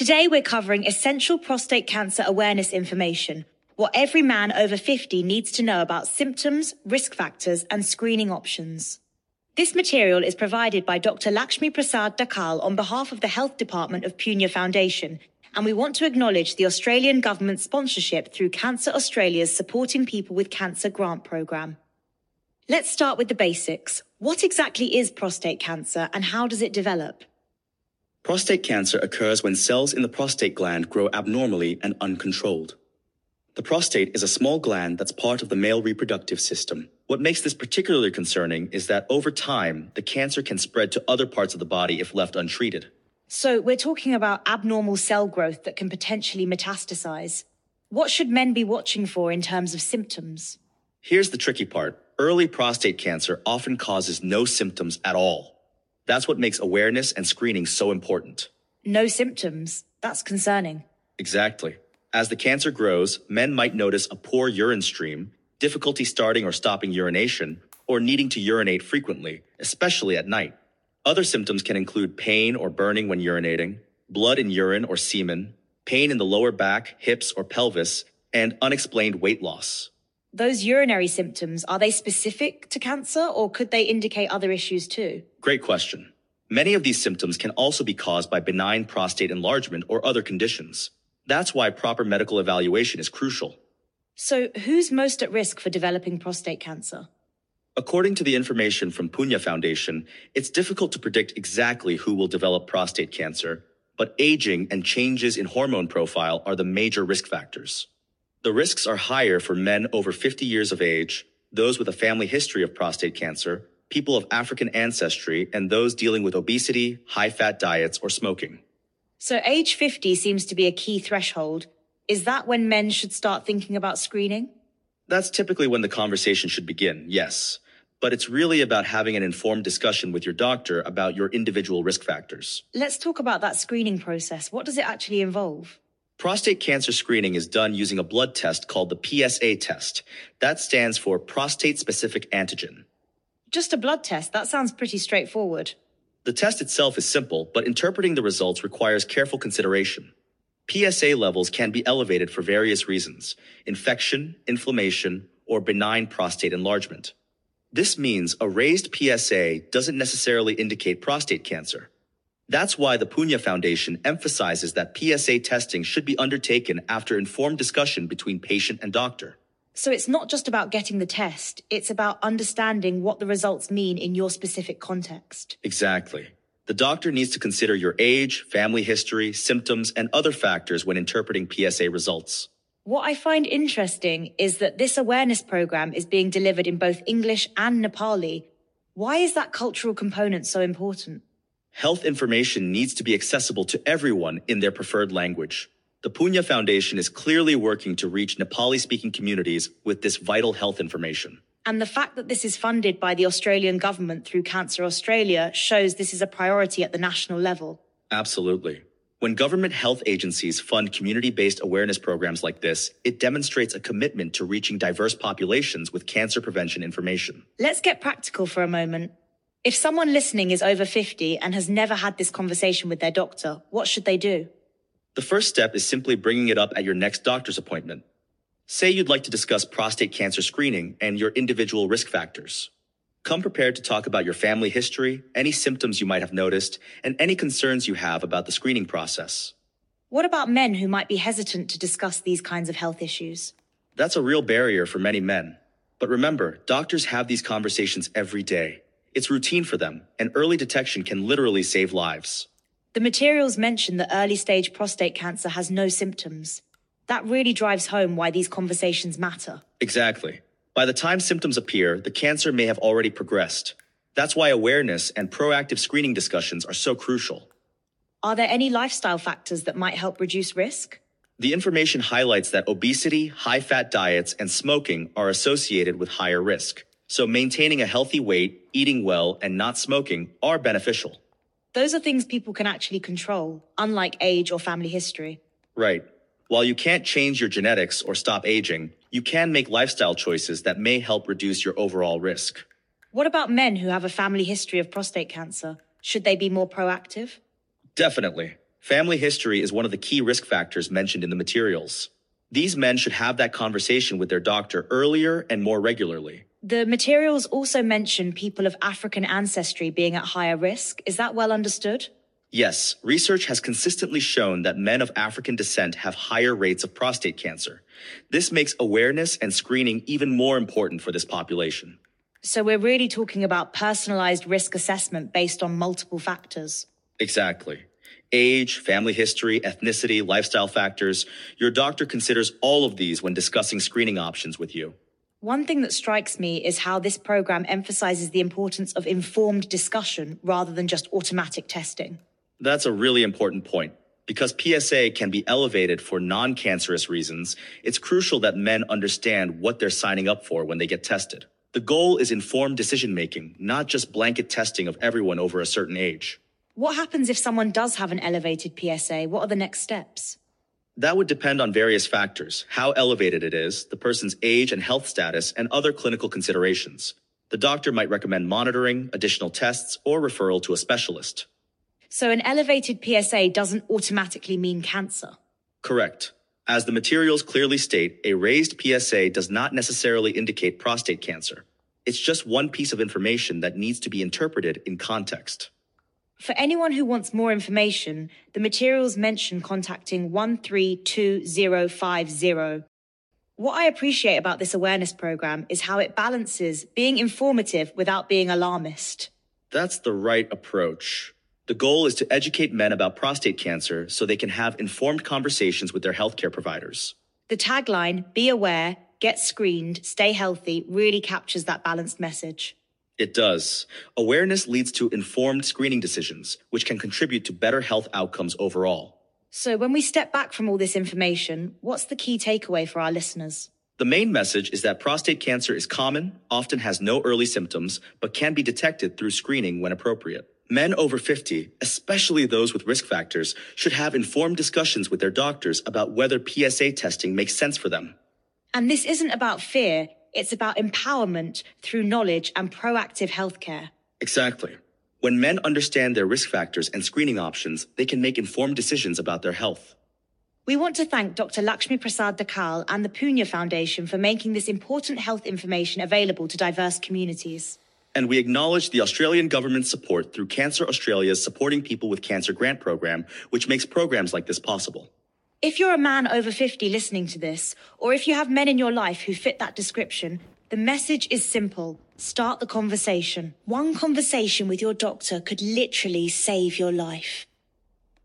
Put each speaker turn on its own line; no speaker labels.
Today we're covering essential prostate cancer awareness information, what every man over 50 needs to know about symptoms, risk factors, and screening options. This material is provided by Dr. Lakshmi Prasad Dakal on behalf of the Health Department of Punya Foundation, and we want to acknowledge the Australian government sponsorship through Cancer Australia's Supporting People with Cancer grant program. Let's start with the basics. What exactly is prostate cancer and how does it develop?
Prostate cancer occurs when cells in the prostate gland grow abnormally and uncontrolled. The prostate is a small gland that's part of the male reproductive system. What makes this particularly concerning is that over time, the cancer can spread to other parts of the body if left untreated.
So we're talking about abnormal cell growth that can potentially metastasize. What should men be watching for in terms of symptoms?
Here's the tricky part. Early prostate cancer often causes no symptoms at all. That's what makes awareness and screening so important.
No symptoms? That's concerning.
Exactly. As the cancer grows, men might notice a poor urine stream, difficulty starting or stopping urination, or needing to urinate frequently, especially at night. Other symptoms can include pain or burning when urinating, blood in urine or semen, pain in the lower back, hips, or pelvis, and unexplained weight loss.
Those urinary symptoms, are they specific to cancer or could they indicate other issues too?
Great question. Many of these symptoms can also be caused by benign prostate enlargement or other conditions. That's why proper medical evaluation is crucial.
So who's most at risk for developing prostate cancer?
According to the information from Punya Foundation, it's difficult to predict exactly who will develop prostate cancer, but aging and changes in hormone profile are the major risk factors. The risks are higher for men over 50 years of age, those with a family history of prostate cancer, people of African ancestry, and those dealing with obesity, high-fat diets, or smoking.
So age 50 seems to be a key threshold. Is that when men should start thinking about screening?
That's typically when the conversation should begin, yes. But it's really about having an informed discussion with your doctor about your individual risk factors.
Let's talk about that screening process. What does it actually involve?
Prostate cancer screening is done using a blood test called the PSA test. That stands for prostate-specific antigen.
Just a blood test? That sounds pretty straightforward.
The test itself is simple, but interpreting the results requires careful consideration. PSA levels can be elevated for various reasons: infection, inflammation, or benign prostate enlargement. This means a raised PSA doesn't necessarily indicate prostate cancer. That's why the Punya Foundation emphasizes that PSA testing should be undertaken after informed discussion between patient and doctor.
So it's not just about getting the test, it's about understanding what the results mean in your specific context.
Exactly. The doctor needs to consider your age, family history, symptoms, and other factors when interpreting PSA results.
What I find interesting is that this awareness program is being delivered in both English and Nepali. Why is that cultural component so important?
Health information needs to be accessible to everyone in their preferred language. The Punya Foundation is clearly working to reach Nepali-speaking communities with this vital health information.
And the fact that this is funded by the Australian government through Cancer Australia shows this is a priority at the national level.
Absolutely. When government health agencies fund community-based awareness programs like this, it demonstrates a commitment to reaching diverse populations with cancer prevention information.
Let's get practical for a moment. If someone listening is over 50 and has never had this conversation with their doctor, what should they do?
The first step is simply bringing it up at your next doctor's appointment. Say you'd like to discuss prostate cancer screening and your individual risk factors. Come prepared to talk about your family history, any symptoms you might have noticed, and any concerns you have about the screening process.
What about men who might be hesitant to discuss these kinds of health issues?
That's a real barrier for many men. But remember, doctors have these conversations every day. It's routine for them, and early detection can literally save lives.
The materials mention that early-stage prostate cancer has no symptoms. That really drives home why these conversations matter.
Exactly. By the time symptoms appear, the cancer may have already progressed. That's why awareness and proactive screening discussions are so crucial.
Are there any lifestyle factors that might help reduce risk?
The information highlights that obesity, high-fat diets, and smoking are associated with higher risk. So maintaining a healthy weight, eating well, and not smoking are beneficial.
Those are things people can actually control, unlike age or family history.
Right. While you can't change your genetics or stop aging, you can make lifestyle choices that may help reduce your overall risk.
What about men who have a family history of prostate cancer? Should they be more proactive?
Definitely. Family history is one of the key risk factors mentioned in the materials. These men should have that conversation with their doctor earlier and more regularly.
The materials also mention people of African ancestry being at higher risk. Is that well understood?
Yes, research has consistently shown that men of African descent have higher rates of prostate cancer. This makes awareness and screening even more important for this population.
So we're really talking about personalized risk assessment based on multiple factors.
Exactly. Age, family history, ethnicity, lifestyle factors. Your doctor considers all of these when discussing screening options with you.
One thing that strikes me is how this program emphasizes the importance of informed discussion rather than just automatic testing.
That's a really important point. Because PSA can be elevated for non-cancerous reasons, it's crucial that men understand what they're signing up for when they get tested. The goal is informed decision-making, not just blanket testing of everyone over a certain age.
What happens if someone does have an elevated PSA? What are the next steps?
That would depend on various factors, how elevated it is, the person's age and health status, and other clinical considerations. The doctor might recommend monitoring, additional tests, or referral to a specialist.
So an elevated PSA doesn't automatically mean cancer?
Correct. As the materials clearly state, a raised PSA does not necessarily indicate prostate cancer. It's just one piece of information that needs to be interpreted in context.
For anyone who wants more information, the materials mention contacting 132050. What I appreciate about this awareness program is how it balances being informative without being alarmist.
That's the right approach. The goal is to educate men about prostate cancer so they can have informed conversations with their healthcare providers.
The tagline, "Be aware, get screened, stay healthy," really captures that balanced message.
It does. Awareness leads to informed screening decisions, which can contribute to better health outcomes overall.
So when we step back from all this information, what's the key takeaway for our listeners?
The main message is that prostate cancer is common, often has no early symptoms, but can be detected through screening when appropriate. Men over 50, especially those with risk factors, should have informed discussions with their doctors about whether PSA testing makes sense for them.
And this isn't about fear, it's about empowerment through knowledge and proactive healthcare.
Exactly. When men understand their risk factors and screening options, they can make informed decisions about their health.
We want to thank Dr. Lakshmi Prasad Dakal and the Punya Foundation for making this important health information available to diverse communities.
And we acknowledge the Australian government's support through Cancer Australia's Supporting People with Cancer grant program, which makes programs like this possible.
If you're a man over 50 listening to this, or if you have men in your life who fit that description, the message is simple. Start the conversation. One conversation with your doctor could literally save your life.